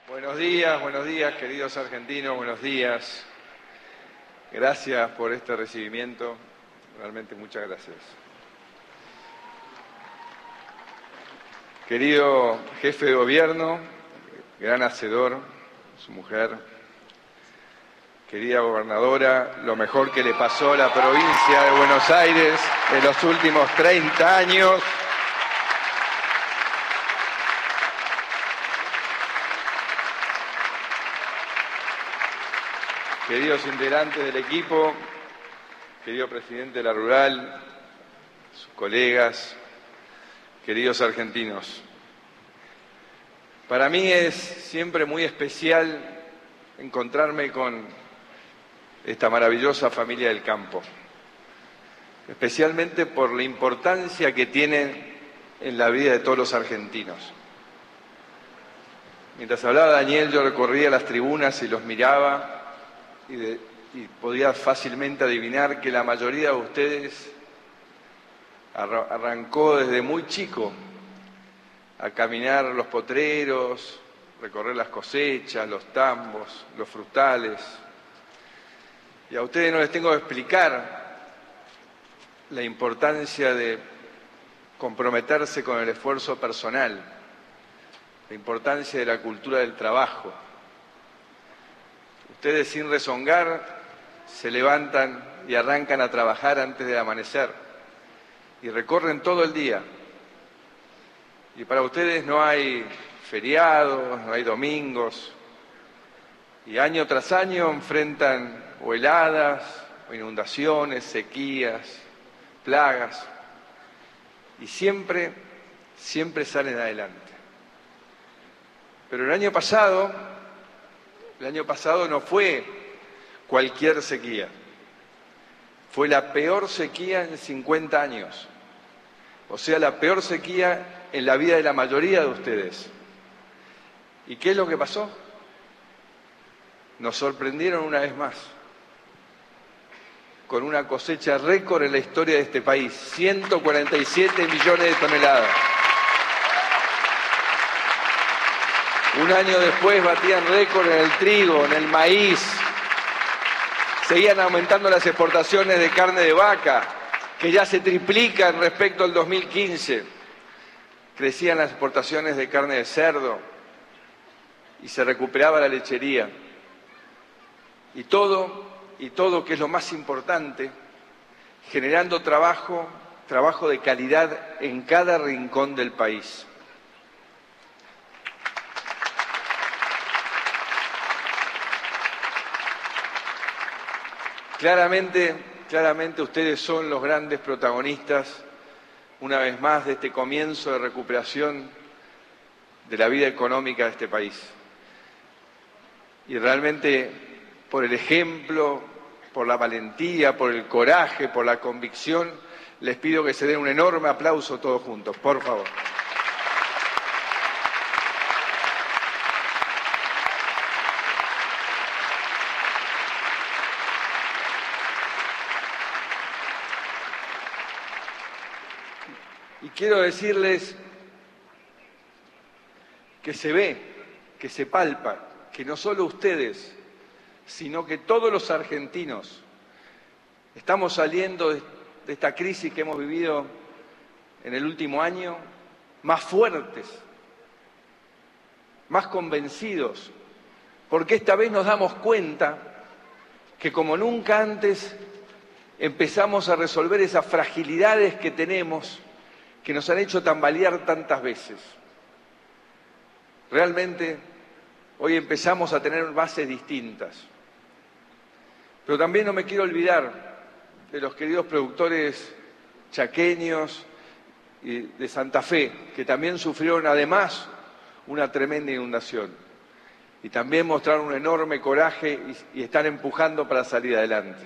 Buenos días, queridos argentinos, buenos días. Gracias por este recibimiento, realmente muchas gracias. Querido jefe de gobierno, gran hacedor, su mujer, querida gobernadora, lo mejor que le pasó a la provincia de Buenos Aires en los últimos 30 años. Queridos integrantes del equipo, querido presidente de la Rural, sus colegas, queridos argentinos. Para mí es siempre muy especial encontrarme con esta maravillosa familia del campo, especialmente por la importancia que tienen en la vida de todos los argentinos. Mientras hablaba Daniel, yo recorría las tribunas y los miraba y podía fácilmente adivinar que la mayoría de ustedes arrancó desde muy chico a caminar los potreros, recorrer las cosechas, los tambos, los frutales. Y a ustedes no les tengo que explicar la importancia de comprometerse con el esfuerzo personal, la importancia de la cultura del trabajo. Ustedes sin rezongar se levantan y arrancan a trabajar antes del amanecer y recorren todo el día. Y para ustedes no hay feriados, no hay domingos, y año tras año enfrentan o heladas, o inundaciones, sequías, plagas, y siempre salen adelante. Pero el año pasado no fue cualquier sequía, fue la peor sequía en 50 años, o sea, la peor sequía en la vida de la mayoría de ustedes. ¿Y qué es lo que pasó? Nos sorprendieron una vez más, con una cosecha récord en la historia de este país, 147 millones de toneladas. Un año después batían récord en el trigo, en el maíz. Seguían aumentando las exportaciones de carne de vaca, que ya se triplican respecto al 2015. Crecían las exportaciones de carne de cerdo y se recuperaba la lechería. Y todo, que es lo más importante, generando trabajo de calidad en cada rincón del país. Claramente ustedes son los grandes protagonistas, una vez más, de este comienzo de recuperación de la vida económica de este país. Y realmente, por el ejemplo, por la valentía, por el coraje, por la convicción, les pido que se den un enorme aplauso todos juntos, por favor. Y quiero decirles que se ve, que se palpa, que no solo ustedes, sino que todos los argentinos estamos saliendo de esta crisis que hemos vivido en el último año más fuertes, más convencidos, porque esta vez nos damos cuenta que como nunca antes empezamos a resolver esas fragilidades que tenemos, que nos han hecho tambalear tantas veces. Realmente, hoy empezamos a tener bases distintas. Pero también no me quiero olvidar de los queridos productores chaqueños y de Santa Fe, que también sufrieron además una tremenda inundación. Y también mostraron un enorme coraje y están empujando para salir adelante.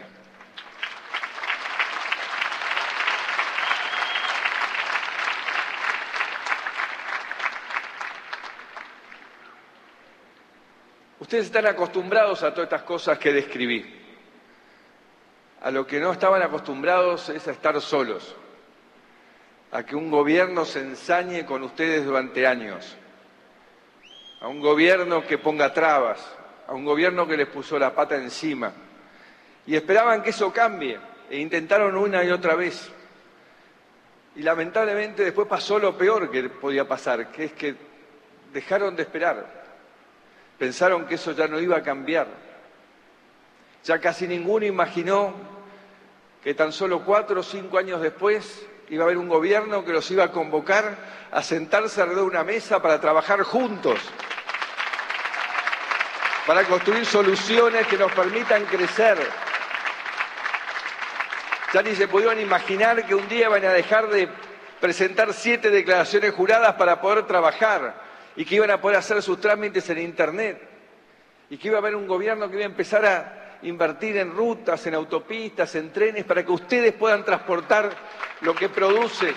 Ustedes están acostumbrados a todas estas cosas que describí. A lo que no estaban acostumbrados es a estar solos, a que un gobierno se ensañe con ustedes durante años, a un gobierno que ponga trabas, a un gobierno que les puso la pata encima. Y esperaban que eso cambie, e intentaron una y otra vez. Y lamentablemente después pasó lo peor que podía pasar, que es que dejaron de esperar. Pensaron que eso ya no iba a cambiar. Ya casi ninguno imaginó que tan solo 4 o 5 años después iba a haber un gobierno que los iba a convocar a sentarse alrededor de una mesa para trabajar juntos, para construir soluciones que nos permitan crecer. Ya ni se podían imaginar que un día iban a dejar de presentar 7 declaraciones juradas para poder trabajar y que iban a poder hacer sus trámites en Internet y que iba a haber un gobierno que iba a empezar a invertir en rutas, en autopistas, en trenes, para que ustedes puedan transportar lo que produce.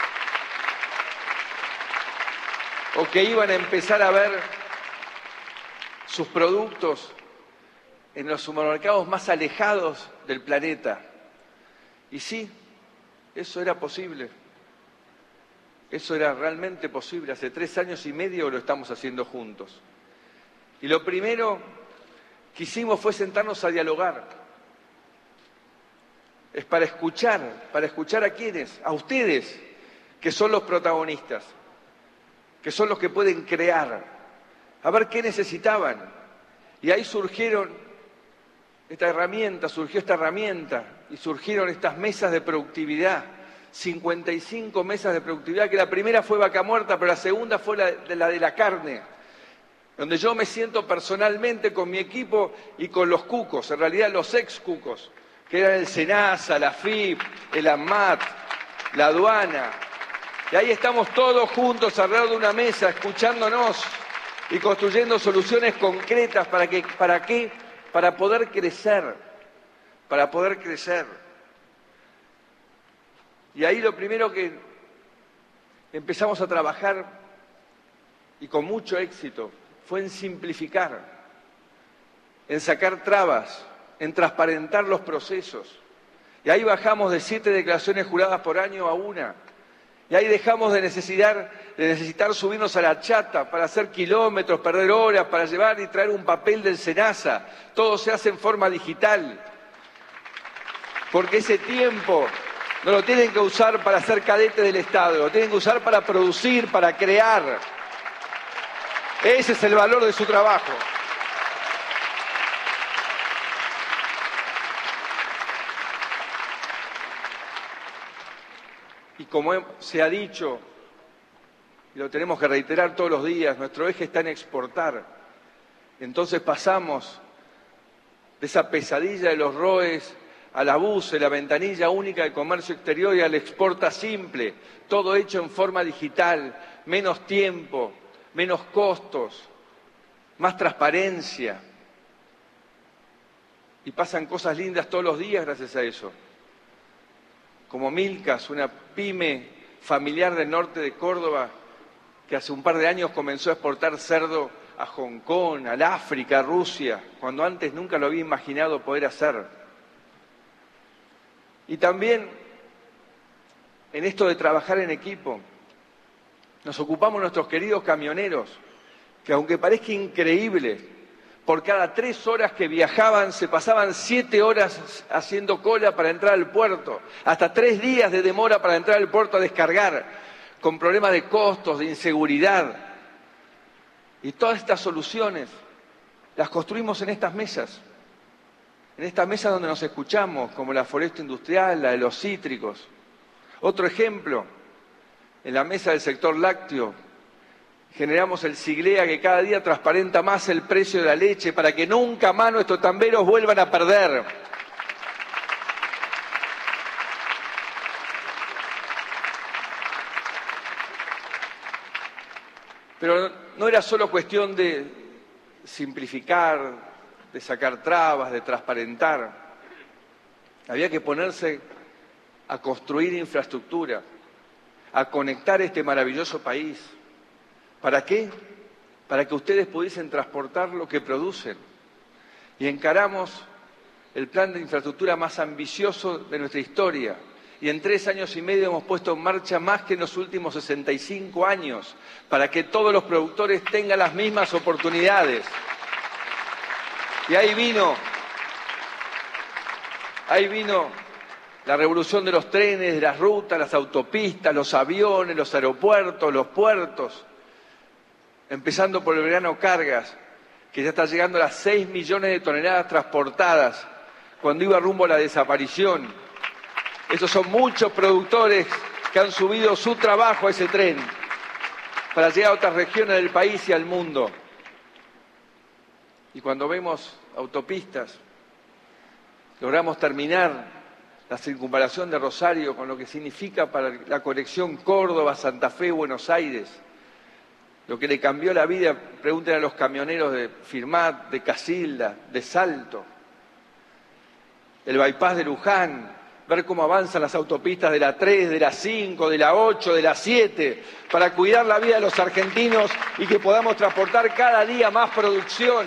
O que iban a empezar a ver sus productos en los supermercados más alejados del planeta. Y sí, eso era posible. Eso era realmente posible. Hace 3 años y medio lo estamos haciendo juntos. Y lo primero que hicimos fue sentarnos a dialogar. Es para escuchar a quiénes, a ustedes, que son los protagonistas, que son los que pueden crear, a ver qué necesitaban. Y ahí surgió esta herramienta y surgieron estas mesas de productividad, 55 mesas de productividad, que la primera fue Vaca Muerta, pero la segunda fue la de la carne, donde yo me siento personalmente con mi equipo y con los cucos, en realidad los ex-cucos, que eran el SENASA, la FIP, el ANMAT, la aduana. Y ahí estamos todos juntos alrededor de una mesa, escuchándonos y construyendo soluciones concretas. ¿Para qué? Para poder crecer, Y ahí lo primero que empezamos a trabajar, y con mucho éxito, fue en simplificar, en sacar trabas, en transparentar los procesos. Y ahí bajamos de 7 declaraciones juradas por año a 1. Y ahí dejamos de necesitar subirnos a la chata para hacer kilómetros, perder horas, para llevar y traer un papel del SENASA. Todo se hace en forma digital. Porque ese tiempo no lo tienen que usar para ser cadete del Estado, lo tienen que usar para producir, para crear. Ese es el valor de su trabajo. Y como se ha dicho, y lo tenemos que reiterar todos los días, nuestro eje está en exportar. Entonces pasamos de esa pesadilla de los ROEs al ABUSE, la ventanilla única de comercio exterior, y al exporta simple, todo hecho en forma digital, menos tiempo, menos costos, más transparencia. Y pasan cosas lindas todos los días gracias a eso. Como Milkas, una pyme familiar del norte de Córdoba, que hace un par de años comenzó a exportar cerdo a Hong Kong, al África, a Rusia, cuando antes nunca lo había imaginado poder hacer. Y también en esto de trabajar en equipo, nos ocupamos nuestros queridos camioneros, que aunque parezca increíble, por cada 3 horas que viajaban se pasaban 7 horas haciendo cola para entrar al puerto, hasta 3 días de demora para entrar al puerto a descargar, con problemas de costos, de inseguridad. Y todas estas soluciones las construimos en estas mesas donde nos escuchamos, como la foresta industrial, la de los cítricos. Otro ejemplo, en la mesa del sector lácteo, generamos el Siglea, que cada día transparenta más el precio de la leche para que nunca más nuestros tamberos vuelvan a perder. Pero no era solo cuestión de simplificar, de sacar trabas, de transparentar. Había que ponerse a construir infraestructura, a conectar este maravilloso país. ¿Para qué? Para que ustedes pudiesen transportar lo que producen. Y encaramos el plan de infraestructura más ambicioso de nuestra historia. y en 3 años y medio hemos puesto en marcha más que en los últimos 65 años para que todos los productores tengan las mismas oportunidades. Y ahí vino la revolución de los trenes, de las rutas, las autopistas, los aviones, los aeropuertos, los puertos, empezando por el Belgrano Cargas, que ya está llegando a las 6 millones de toneladas transportadas, cuando iba rumbo a la desaparición. Esos son muchos productores que han subido su trabajo a ese tren para llegar a otras regiones del país y al mundo. Y cuando vemos autopistas, logramos terminar la circunvalación de Rosario con lo que significa para la conexión Córdoba, Santa Fe, Buenos Aires. Lo que le cambió la vida, pregúntenle a los camioneros de Firmat, de Casilda, de Salto. El bypass de Luján, ver cómo avanzan las autopistas de la 3, de la 5, de la 8, de la 7, para cuidar la vida de los argentinos y que podamos transportar cada día más producción.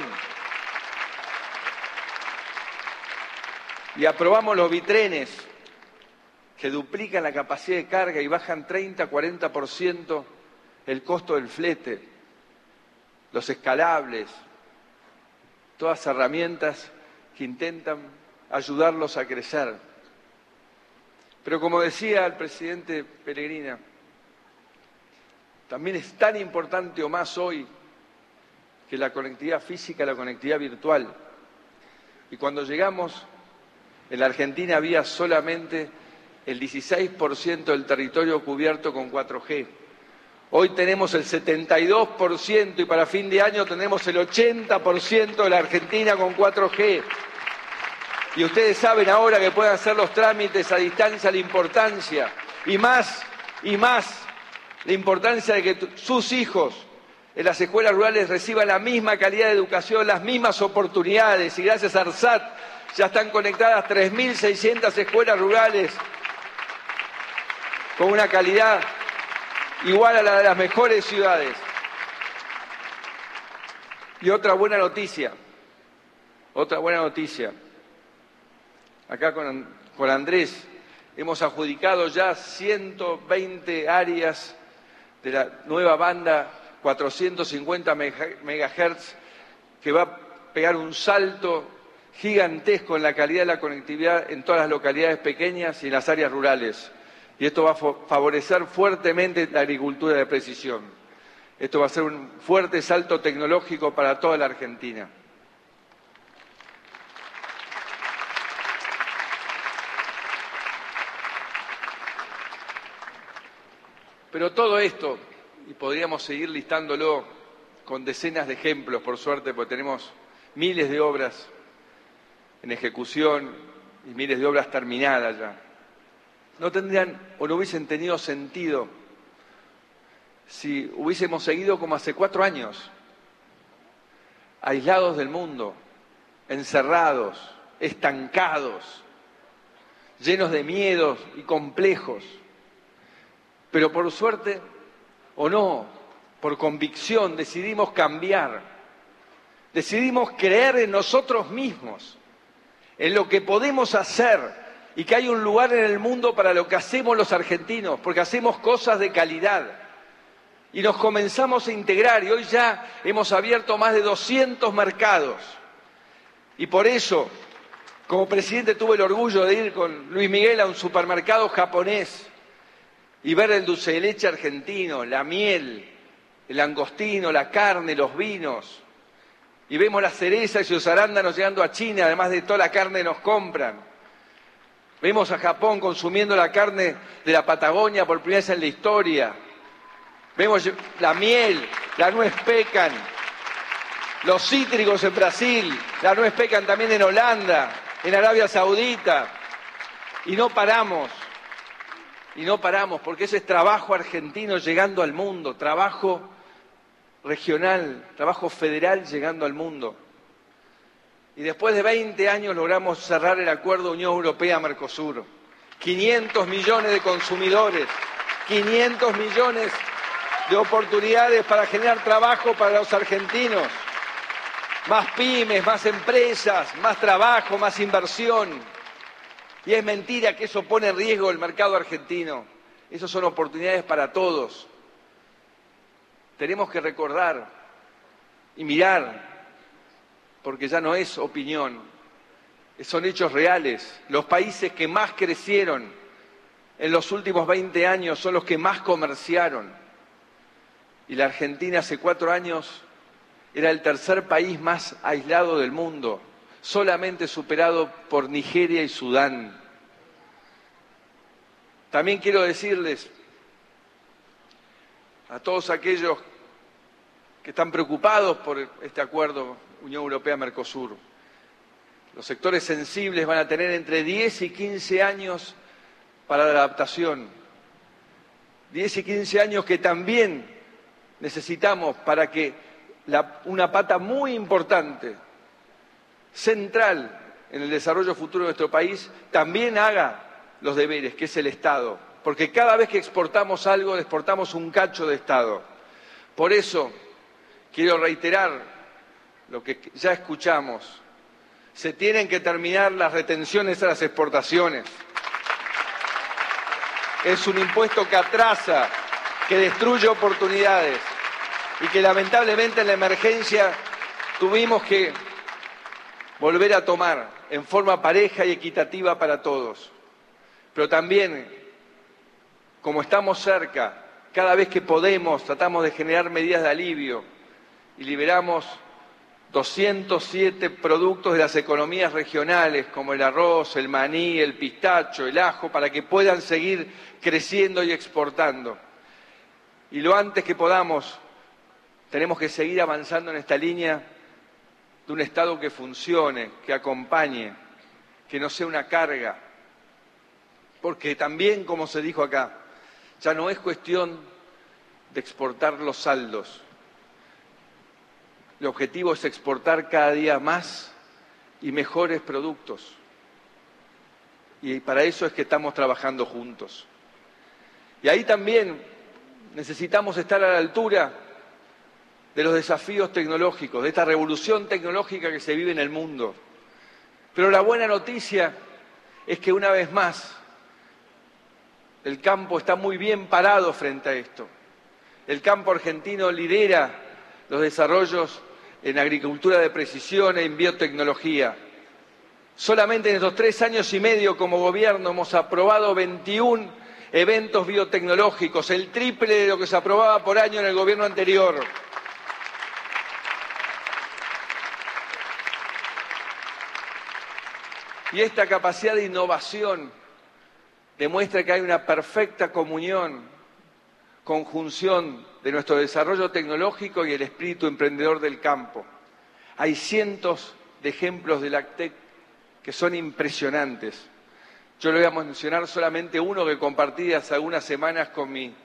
Y aprobamos los bitrenes, que duplican la capacidad de carga y bajan 30-40% el costo del flete, los escalables, todas herramientas que intentan ayudarlos a crecer. Pero como decía el presidente Pellegrina, también es tan importante o más hoy que la conectividad física, la conectividad virtual. Y cuando llegamos, en la Argentina había solamente el 16% del territorio cubierto con 4G. Hoy tenemos el 72% y para fin de año tenemos el 80% de la Argentina con 4G. Y ustedes saben ahora que pueden hacer los trámites a distancia, la importancia, y más, la importancia de que sus hijos en las escuelas rurales reciban la misma calidad de educación, las mismas oportunidades, y gracias a ARSAT ya están conectadas 3.600 escuelas rurales con una calidad igual a la de las mejores ciudades. Y otra buena noticia. Acá con Andrés hemos adjudicado ya 120 áreas de la nueva banda 450 MHz que va a pegar un salto gigantesco en la calidad de la conectividad en todas las localidades pequeñas y en las áreas rurales. Y esto va a favorecer fuertemente la agricultura de precisión. Esto va a ser un fuerte salto tecnológico para toda la Argentina. Pero todo esto, y podríamos seguir listándolo con decenas de ejemplos, por suerte, porque tenemos miles de obras en ejecución y miles de obras terminadas ya, no tendrían o no hubiesen tenido sentido si hubiésemos seguido como hace 4 años, aislados del mundo, encerrados, estancados, llenos de miedos y complejos. Pero por suerte, o no, por convicción, decidimos cambiar. Decidimos creer en nosotros mismos, en lo que podemos hacer y que hay un lugar en el mundo para lo que hacemos los argentinos, porque hacemos cosas de calidad. Y nos comenzamos a integrar y hoy ya hemos abierto más de 200 mercados. Y por eso, como presidente, tuve el orgullo de ir con Luis Miguel a un supermercado japonés y ver el dulce de leche argentino, la miel, el langostino, la carne, los vinos. Y vemos las cerezas y los arándanos llegando a China, además de toda la carne que nos compran. Vemos a Japón consumiendo la carne de la Patagonia por primera vez en la historia. Vemos la miel, la nuez pecan, los cítricos en Brasil, la nuez pecan también en Holanda, en Arabia Saudita. Y no paramos, porque ese es trabajo argentino llegando al mundo, trabajo regional, trabajo federal llegando al mundo. Y después de 20 años logramos cerrar el acuerdo Unión Europea-Mercosur. 500 millones de consumidores, 500 millones de oportunidades para generar trabajo para los argentinos. Más pymes, más empresas, más trabajo, más inversión. Y es mentira que eso pone en riesgo el mercado argentino. Esas son oportunidades para todos. Tenemos que recordar y mirar, porque ya no es opinión, son hechos reales. Los países que más crecieron en los últimos 20 años son los que más comerciaron. Y la Argentina hace 4 años era el tercer país más aislado del mundo, solamente superado por Nigeria y Sudán. También quiero decirles a todos aquellos que están preocupados por este acuerdo Unión Europea-Mercosur, los sectores sensibles van a tener entre 10 y 15 años para la adaptación. 10 y 15 años que también necesitamos para que una pata muy importante, central en el desarrollo futuro de nuestro país, también haga los deberes, que es el Estado. Porque cada vez que exportamos algo, exportamos un cacho de Estado. Por eso, quiero reiterar lo que ya escuchamos. Se tienen que terminar las retenciones a las exportaciones. Es un impuesto que atrasa, que destruye oportunidades y que lamentablemente en la emergencia tuvimos que volver a tomar en forma pareja y equitativa para todos. Pero también, como estamos cerca, cada vez que podemos tratamos de generar medidas de alivio y liberamos 207 productos de las economías regionales, como el arroz, el maní, el pistacho, el ajo, para que puedan seguir creciendo y exportando. Y lo antes que podamos, tenemos que seguir avanzando en esta línea de un Estado que funcione, que acompañe, que no sea una carga. Porque también, como se dijo acá, ya no es cuestión de exportar los saldos. El objetivo es exportar cada día más y mejores productos. Y para eso es que estamos trabajando juntos. Y ahí también necesitamos estar a la altura de los desafíos tecnológicos, de esta revolución tecnológica que se vive en el mundo. Pero la buena noticia es que una vez más el campo está muy bien parado frente a esto. El campo argentino lidera los desarrollos en agricultura de precisión e en biotecnología. Solamente en estos 3 años y medio como gobierno hemos aprobado 21 eventos biotecnológicos, el triple de lo que se aprobaba por año en el gobierno anterior. Y esta capacidad de innovación demuestra que hay una perfecta comunión, conjunción de nuestro desarrollo tecnológico y el espíritu emprendedor del campo. Hay cientos de ejemplos de LACTEC que son impresionantes. Yo le voy a mencionar solamente uno que compartí hace algunas semanas con mi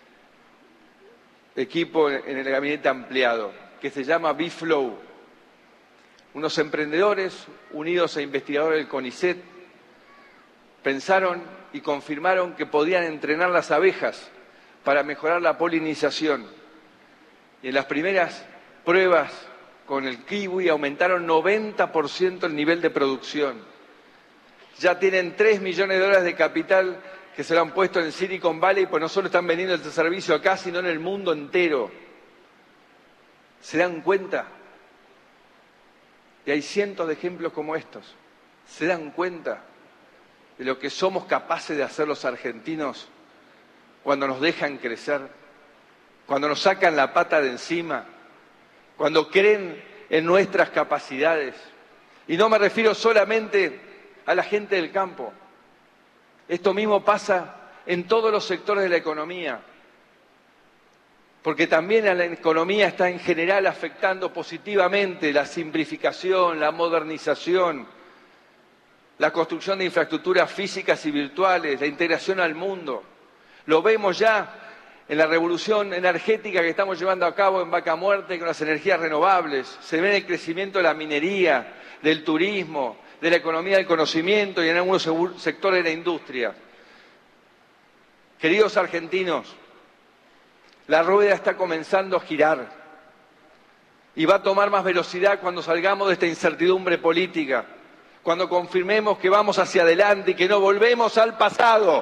equipo en el gabinete ampliado, que se llama BeFlow. Unos emprendedores unidos a investigadores del CONICET pensaron y confirmaron que podían entrenar las abejas para mejorar la polinización. Y en las primeras pruebas con el kiwi aumentaron 90% el nivel de producción. Ya tienen $3 millones de capital que se lo han puesto en Silicon Valley, pues no solo están vendiendo este servicio acá, sino en el mundo entero. ¿Se dan cuenta? Y hay cientos de ejemplos como estos. ¿Se dan cuenta de lo que somos capaces de hacer los argentinos cuando nos dejan crecer, cuando nos sacan la pata de encima, cuando creen en nuestras capacidades? Y no me refiero solamente a la gente del campo. Esto mismo pasa en todos los sectores de la economía, porque también a la economía está en general afectando positivamente la simplificación, la modernización, la construcción de infraestructuras físicas y virtuales, la integración al mundo. Lo vemos ya en la revolución energética que estamos llevando a cabo en Vaca Muerta con las energías renovables. Se ve en el crecimiento de la minería, del turismo, de la economía del conocimiento y en algunos sectores de la industria. Queridos argentinos, la rueda está comenzando a girar y va a tomar más velocidad cuando salgamos de esta incertidumbre política, cuando confirmemos que vamos hacia adelante y que no volvemos al pasado.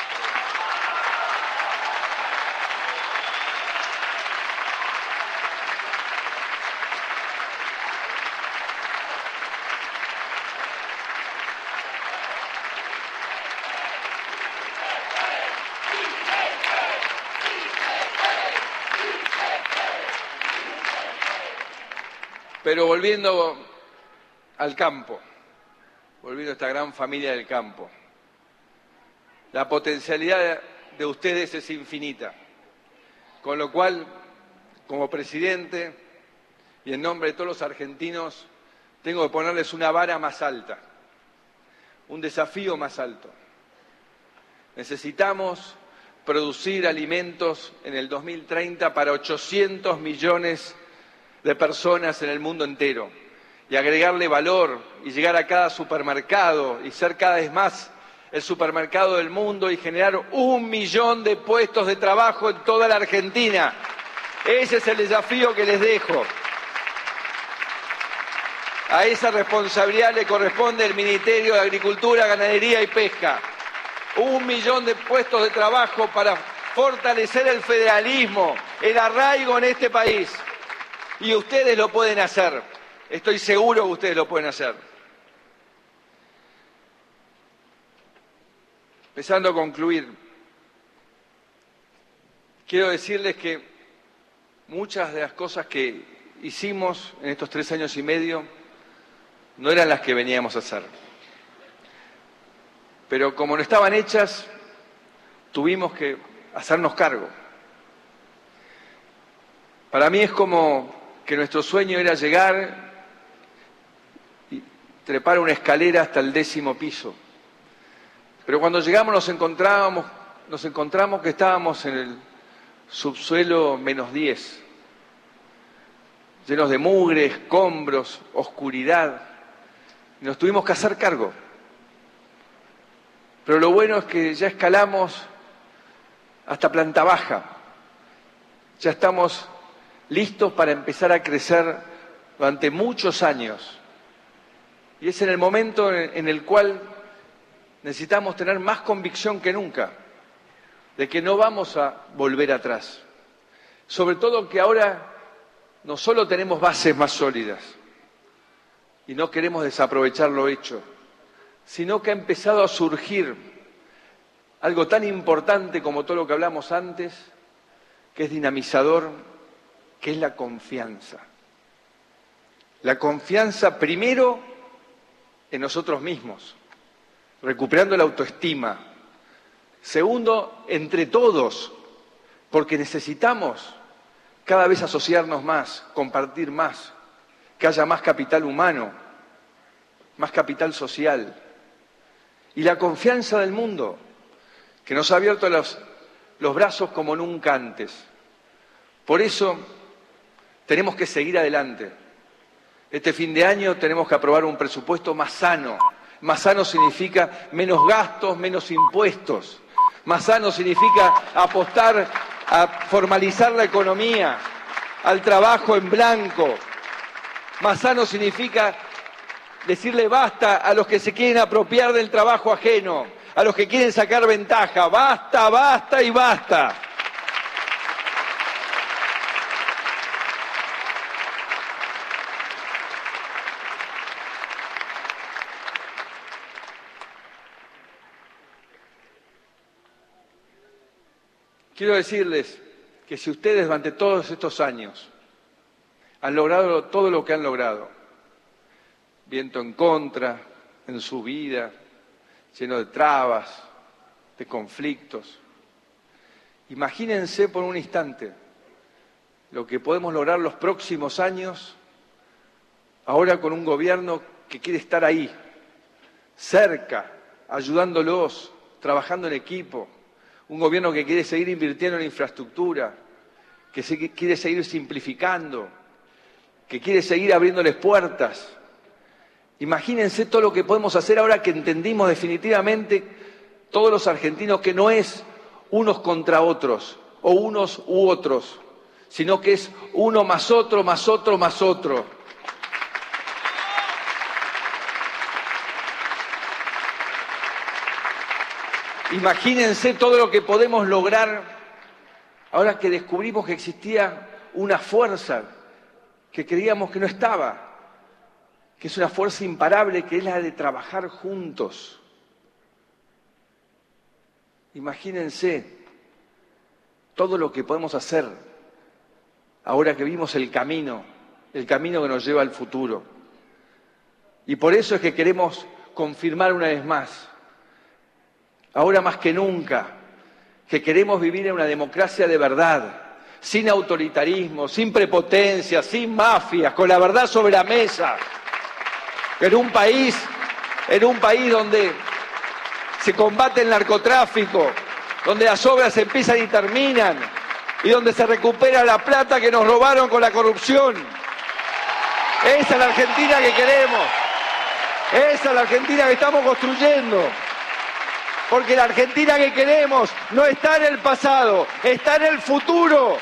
Pero volviendo al campo, volviendo a esta gran familia del campo, la potencialidad de ustedes es infinita, con lo cual, como presidente y en nombre de todos los argentinos, tengo que ponerles una vara más alta, un desafío más alto. Necesitamos producir alimentos en el 2030 para 800 millones de personas en el mundo entero y agregarle valor y llegar a cada supermercado y ser cada vez más el supermercado del mundo y generar 1 millón de puestos de trabajo en toda la Argentina. Ese es el desafío que les dejo. A esa responsabilidad le corresponde el Ministerio de Agricultura, Ganadería y Pesca. 1 millón de puestos de trabajo para fortalecer el federalismo, el arraigo en este país. Y ustedes lo pueden hacer. Estoy seguro que ustedes lo pueden hacer. Empezando a concluir, quiero decirles que muchas de las cosas que hicimos en estos 3 años y medio no eran las que veníamos a hacer. Pero como no estaban hechas, tuvimos que hacernos cargo. Para mí es como que nuestro sueño era llegar y trepar una escalera hasta el 10º piso. Pero cuando llegamos nos encontramos que estábamos en el subsuelo -10, llenos de mugre, escombros, oscuridad. Y nos tuvimos que hacer cargo. Pero lo bueno es que ya escalamos hasta planta baja. Ya estamos listos para empezar a crecer durante muchos años. Y es en el momento en el cual necesitamos tener más convicción que nunca de que no vamos a volver atrás. Sobre todo que ahora no solo tenemos bases más sólidas y no queremos desaprovechar lo hecho, sino que ha empezado a surgir algo tan importante como todo lo que hablamos antes, que es dinamizador, que es la confianza. La confianza primero en nosotros mismos, recuperando la autoestima. Segundo, entre todos, porque necesitamos cada vez asociarnos más, compartir más, que haya más capital humano, más capital social. Y la confianza del mundo, que nos ha abierto los brazos como nunca antes. Por eso tenemos que seguir adelante. Este fin de año tenemos que aprobar un presupuesto más sano. Más sano significa menos gastos, menos impuestos. Más sano significa apostar a formalizar la economía, al trabajo en blanco. Más sano significa decirle basta a los que se quieren apropiar del trabajo ajeno, a los que quieren sacar ventaja. Basta, basta y basta. Quiero decirles que si ustedes durante todos estos años han logrado todo lo que han logrado, viento en contra, en su vida, lleno de trabas, de conflictos, imagínense por un instante lo que podemos lograr los próximos años, ahora con un gobierno que quiere estar ahí, cerca, ayudándolos, trabajando en equipo. Un gobierno que quiere seguir invirtiendo en infraestructura, que quiere seguir simplificando, que quiere seguir abriéndoles puertas. Imagínense todo lo que podemos hacer ahora que entendimos definitivamente todos los argentinos que no es unos contra otros o unos u otros, sino que es uno más otro, más otro, más otro. Imagínense todo lo que podemos lograr ahora que descubrimos que existía una fuerza que creíamos que no estaba, que es una fuerza imparable, que es la de trabajar juntos. Imagínense todo lo que podemos hacer ahora que vimos el camino que nos lleva al futuro. Y por eso es que queremos confirmar una vez más, ahora más que nunca, que queremos vivir en una democracia de verdad, sin autoritarismo, sin prepotencia, sin mafias, con la verdad sobre la mesa. En un país donde se combate el narcotráfico, donde las obras empiezan y terminan, y donde se recupera la plata que nos robaron con la corrupción. Esa es la Argentina que queremos. Esa es la Argentina que estamos construyendo. Porque la Argentina que queremos no está en el pasado, está en el futuro.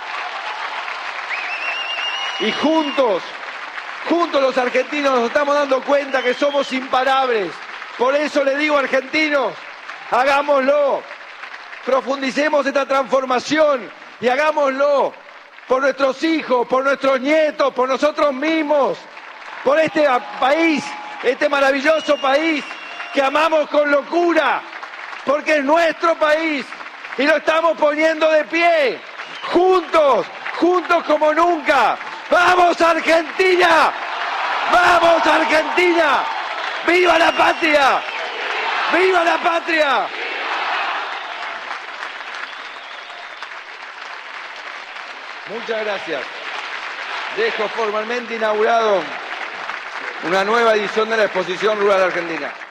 Y juntos los argentinos nos estamos dando cuenta que somos imparables. Por eso le digo, argentinos, hagámoslo. Profundicemos esta transformación y hagámoslo por nuestros hijos, por nuestros nietos, por nosotros mismos, por este país, este maravilloso país que amamos con locura, porque es nuestro país y lo estamos poniendo de pie, juntos como nunca. ¡Vamos Argentina! ¡Vamos Argentina! ¡Viva la patria! ¡Viva la patria! Muchas gracias. Dejo formalmente inaugurado una nueva edición de la Exposición Rural Argentina.